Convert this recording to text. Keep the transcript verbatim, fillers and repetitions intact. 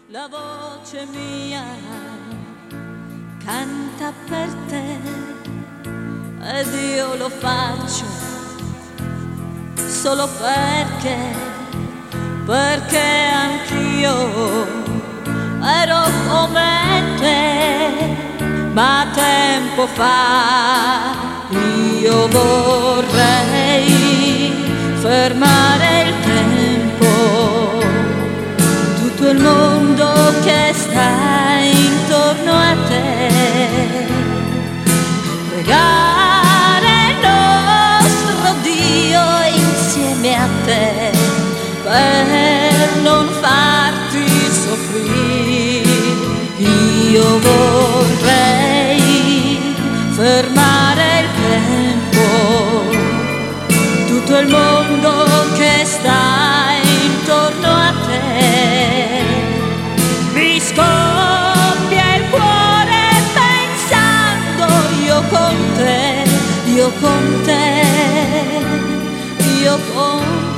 La voce mia canta per te ed io lo faccio solo perché, perché anch'io ero come te, ma tempo fa io vorrei fermare il tempo, tutto il mondo che sta intorno a te, pregare il nostro Dio insieme a te per non farti soffrire. Io vorrei fermare il tempo, tutto il mondo che sta intorno a te. Mi scoppia il cuore pensando io con te, io con te, io con te.